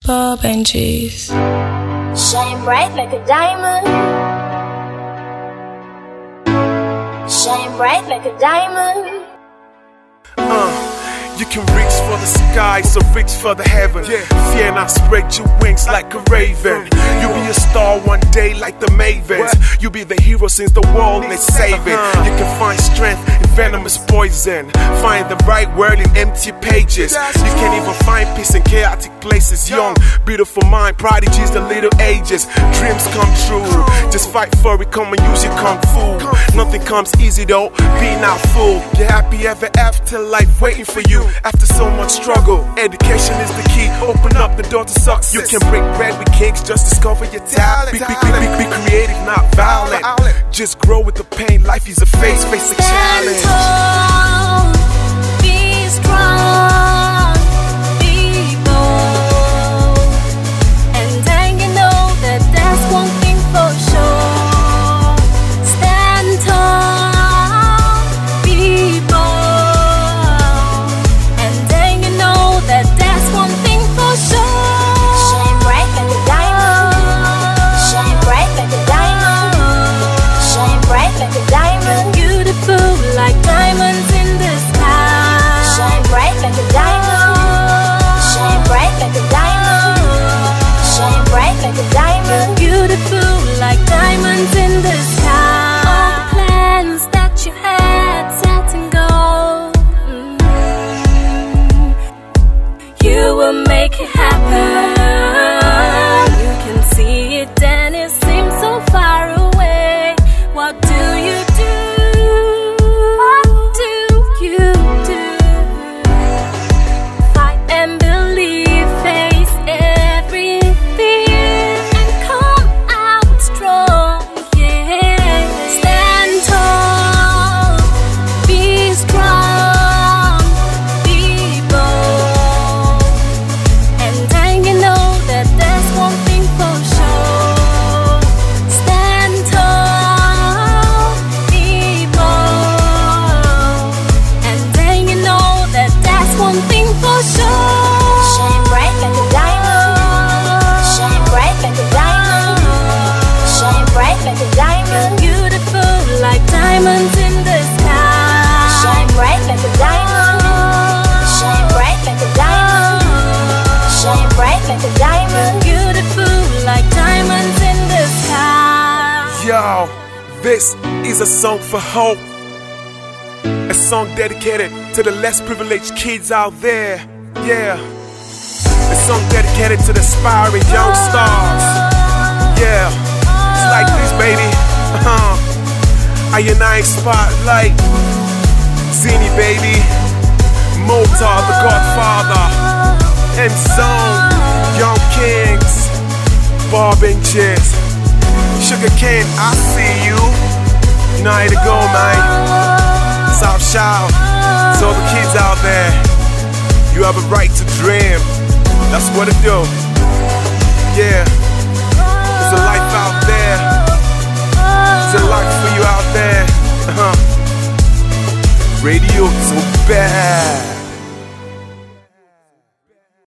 Bob and Cheese. Shine bright like a diamond. Shine bright like a diamond. You can reach for the sky, so reach for the heaven. Fear not, spread your wings like a raven. You'll be a star one day like the Mavens. You'll be the hero since the world needs saving. You can find strength in venomous poison. Find the right word in empty pages. You can even find peace in chaotic places. Young, beautiful mind, prodigies the little ages. Dreams come true, just fight for it, come and use your kung fu. Nothing comes easy though, be not fooled. You're happy ever after, life waiting for you. After so much struggle, education is the key. Open up the door to success. You can break bread with kings, just discover your talent. Be creative, not violent. Just grow with the pain, life is a phase, face a challenge. Stand tall, be strong, be bold. And then you know that that's one thing for sure. Stand tall, be bold. And then you know that that's one thing for sure. Shine bright like a diamond. Shine bright like a diamond. Shine bright like a diamond. Beautiful like diamonds in the sky. Shine bright like a diamond. Shine bright like a diamond. Shine bright like a diamond. Beautiful like diamonds in the sky. All the plans that you had set in gold, you will make it happen. You can see it and it seems so far away. What do you do? What do you do? Fight and believe, face every fear and come out strong, yeah. Stand tall, be strong, be bold. And then you know that there's one thing for sure. Stand tall, be bold. And then you know that that's one thing for sure. Shine bright like a diamond. Shine bright like a diamond. Shine bright like a diamond. Beautiful like diamonds in the sky. Shine bright like a diamond. Shine bright like a diamond. Shine bright like a diamond. Beautiful like diamonds in the sky. Yo, this is a song for hope. A song dedicated to the less privileged kids out there. Yeah. A song dedicated to the aspiring young stars. Yeah. It's like this, baby. I Spotlight. Zini, baby. Motar, the Godfather. M-Zone. Young Kings. Bob and Cheese. Sugar Cane, I see you. You know how to go, man. South Shout. To all the kids out there. You have a right to dream. That's what it do. Yeah.